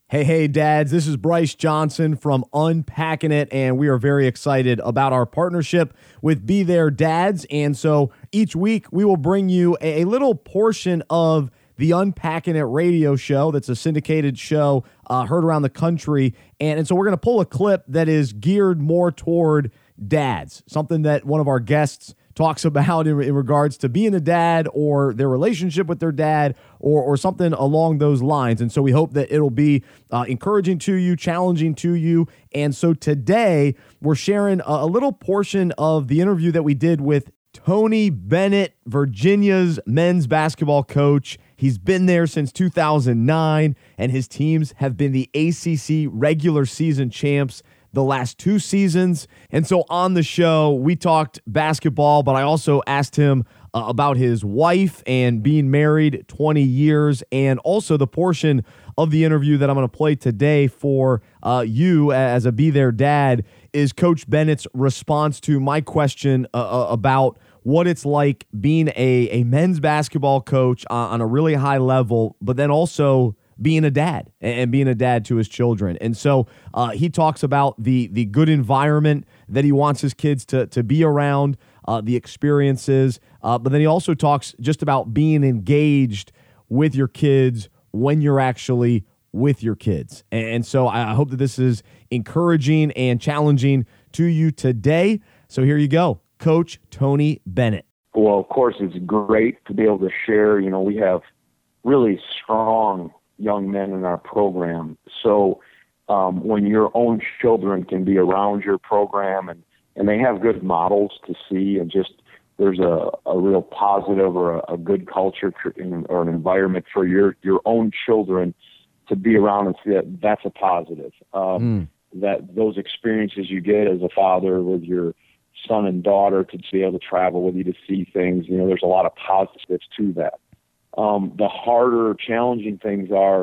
Hey, dads, this is Bryce Johnson from Unpacking It, and we are very excited about our partnership with Be There Dads. And so each week we will bring you a little portion of the Unpacking It radio show that's a syndicated show heard around the country. And so we're going to pull a clip that is geared more toward dads, something that one of our guests talks about in regards to being a dad or their relationship with their dad or something along those lines. And so we hope that it'll be encouraging to you, challenging to you. And so today we're sharing a little portion of the interview that we did with Tony Bennett, Virginia's men's basketball coach. He's been there since 2009, and his teams have been the ACC regular season champs the last 2 seasons. And so on the show, we talked basketball, but I also asked him about his wife and being married 20 years, and also the portion of the interview that I'm going to play today for you as a Be There Dad is Coach Bennett's response to my question about what it's like being a men's basketball coach on a really high level, but then also being a dad and being a dad to his children. And so he talks about the good environment that he wants his kids to be around, the experiences, but then he also talks just about being engaged with your kids when you're actually with your kids. And so I hope that this is encouraging and challenging to you today. So here you go, Coach Tony Bennett. Well, of course, it's great to be able to share. You know, we have really strong young men in our program. So when your own children can be around your program and they have good models to see, and just there's a real positive or a good culture or an environment for your own children to be around and see that's a positive. That those experiences you get as a father with your son and daughter to be able to travel with you to see things, you know, there's a lot of positives to that. The harder, challenging things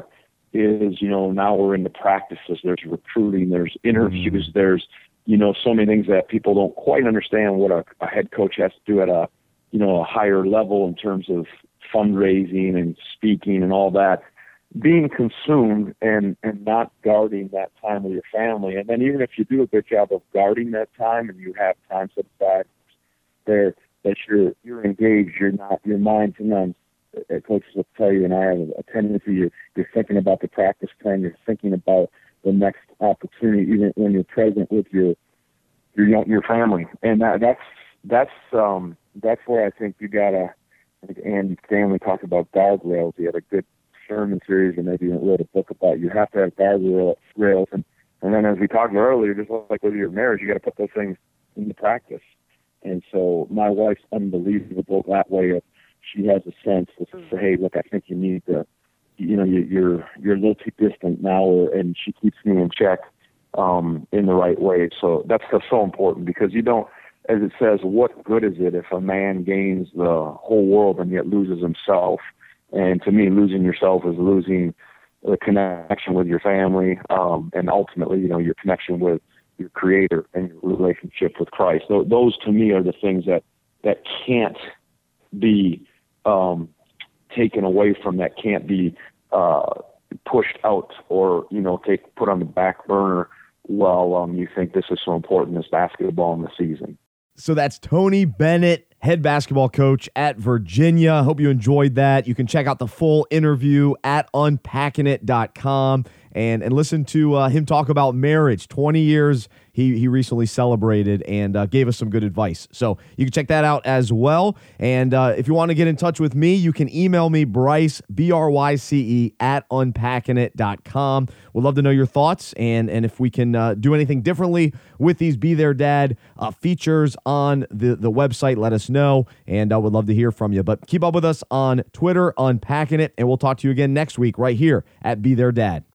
is, you know, now we're into practices. There's recruiting, there's interviews, there's, you know, so many things that people don't quite understand what a head coach has to do at a higher level in terms of fundraising and speaking and all that. Being consumed and not guarding that time with your family. And then even if you do a good job of guarding that time and you have time set aside there that you're engaged, your mind's numb. Coaches will tell you, and I have a tendency, you're thinking about the practice plan, you're thinking about the next opportunity, even when you're present with your family. And that's where I think you gotta. I think Andy Stanley talked about guardrails. He had a good sermon series, and maybe even wrote a book about you have to have guardrails. And then, as we talked earlier, just like with your marriage, you got to put those things into practice. And so my wife's unbelievable that way. She has a sense to say, hey, look, I think you need to, you know, you're a little too distant now, and she keeps me in check in the right way. So that's so important, because you don't, as it says, what good is it if a man gains the whole world and yet loses himself? And to me, losing yourself is losing the connection with your family, and ultimately, you know, your connection with your Creator and your relationship with Christ. So those, to me, are the things that can't be taken away from, that can't be pushed out or, you know, put on the back burner while you think this is so important as basketball in the season. So that's Tony Bennett, head basketball coach at Virginia. Hope you enjoyed that. You can check out the full interview at unpackingit.com and listen to him talk about marriage. 20 years he recently celebrated and gave us some good advice. So you can check that out as well. And if you want to get in touch with me, you can email me, Bryce, BRYCE, at unpackingit.com. We'd love to know your thoughts and if we can do anything differently with these Be There Dad features on the website, let us know, and I would love to hear from you. But keep up with us on Twitter, Unpacking It, and we'll talk to you again next week right here at Be There Dad.